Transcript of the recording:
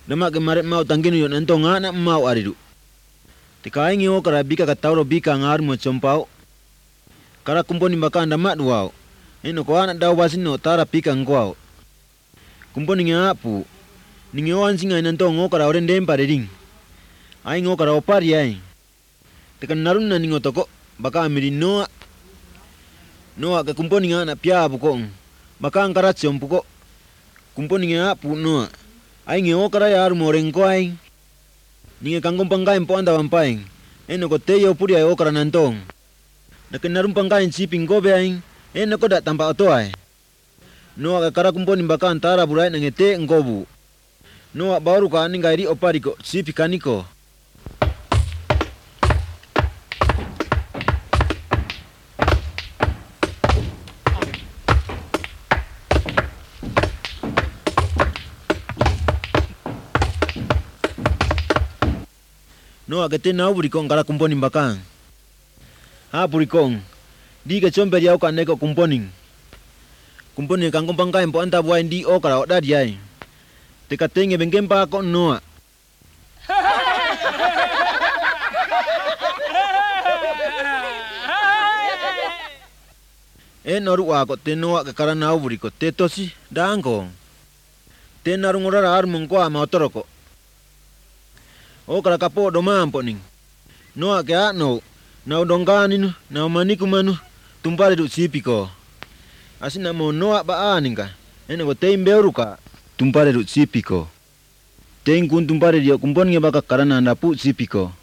Lemak kemarin mau tangginu yo nantong anak mau aridu. Tika ingi o kara bika katauro bika ngaru mo chompau. Kara kumponi baka ndamak duau. Eno ko anak daw basino tara pika ngkwau. Kumponi ngapu. Ningi o ansinga nantong o kara oren dempa reding. Aing o kara opari aing. Tika narun na ningo toko baka amiri noa. Noa ke kumponi anak pia bukong. Baka angkara chompuko. Kumponi ngapu noa. Aing o kara yaru mo rengko aing. Ninge kangkong pangkain po anda wampaing. Eno ko teyo puri ay okra nantong. Nakin narum pangkain siping gobe aing. Eno ko dak tampak otoay. Noa kakara kumponi baka antara burai nangete ngobu. Noa baru ka aning gairi opari ko sipi kaniko. Noa kete nau burikong kara kumponing bakang. Ha burikong. Di ke chomper yau kan neko kumponing. Kumponing kangkong pangkain po anta buain di o kara oda diay. Teka tenge bengkem pa ko noa. Noru wa ko te noa ke kara nau buriko te tosi dangkong. Te narung ora armong ko ama otoroko. O kara kapo do mampo ning. Noa ke no. Nau dongkani nu, nau maniku manu, tumpare du sipiko. Asina mo noa ba aning ka. Ene ko teim beuru ka, tumpare du sipiko. Teing kun tumpare dia kumpon nge baka karana ndapu sipiko.